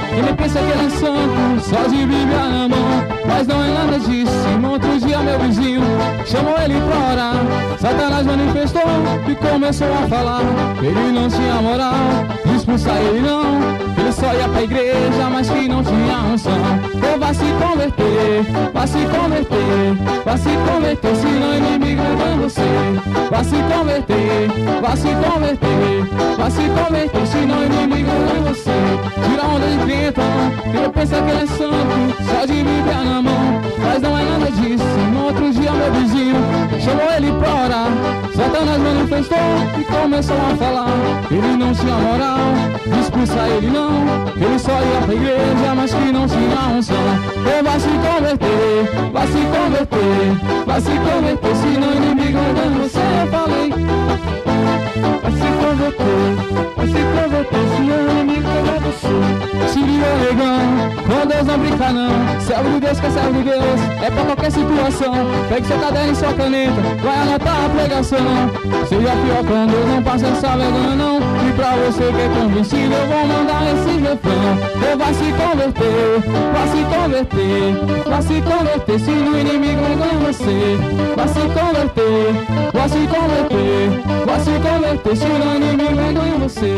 Ele pensa que ele é santo, só de Bíblia na mão, mas não é nada disso. Outro dia meu vizinho chamou ele pra orar. Satanás manifestou e começou a falar que ele não tinha moral de expulsar ele não, ele só ia pra igreja, mas que não tinha unção. Ou vai se converter, vai se converter, vai se converter, senão o inimigo vai você. Vai se converter, vai se converter, vai se converter, senão o inimigo vai você. Tira a onda de crentão, que ele pensa que ele é santo, só de Bíblia na mão, mas não é nada disso. No outro dia meu vizinho chamou ele pra orar. Satanás manifestou e começou a falar que ele não tinha moral de expulsar ele não, que ele só ia pra igreja, mas que não tinha unção. Ou vai se converter, vai se converter, vai se converter, senão o inimigo vai você. Eu falei, vai se converter, vai se converter, senão o inimigo vai você. Se liga, negão, com Deus não brinca não. Servo de Deus que é servo de Deus, é pra qualquer situação. Pegue seu caderno e sua caneta, vai anotar a pregação. Seja pior com Deus, não passa essa vergonha não. E pra você que é convencido, eu vou mandar esse refrão. Ou vai se converter, vai se converter, vai se converter, se o inimigo engana você. Vai se converter, vai se converter, vai se converter, se o inimigo engana você.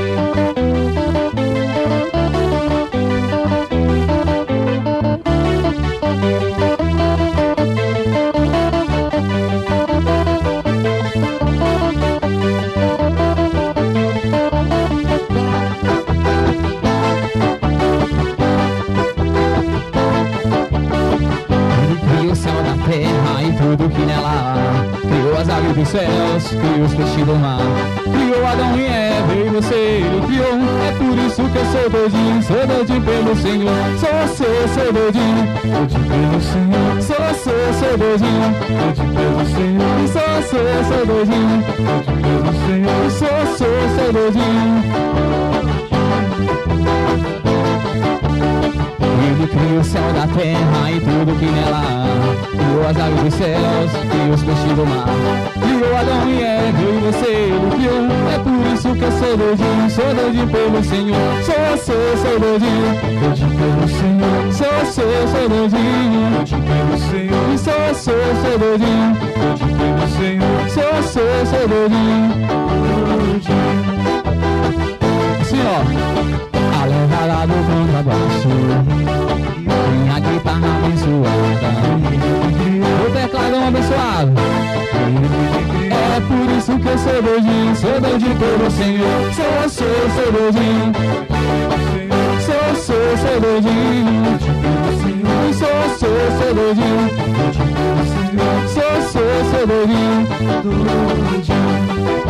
Tudo que nela há, criou as aves dos céus, criou os peixes do mar, criou Adão e Eva e você ele criou. É por isso que eu sou doidinho pelo Senhor. Sou doidinho pelo Senhor. Sou doidinho pelo Senhor. Sou doidinho pelo Senhor. Sou doidinho. Ele criou o céu da terra e tudo que nela há, criou as aves dos céus, criou os peixes do mar, criou Adão e Eva e você ele criou. É por isso que eu sou doidinho pelo Senhor. Sou doidinho pelo Senhor. Sou doidinho pelo Senhor. Sou doidinho pelo Senhor. Sou doidinho. Assim ó, a levada do contrabaixo, minha guitarra abençoada, o teclado abençoado. É por isso que eu sou doidinho pelo Senhor. Sou doidinho. Sou doidinho. Sou doidinho. Sou doidinho.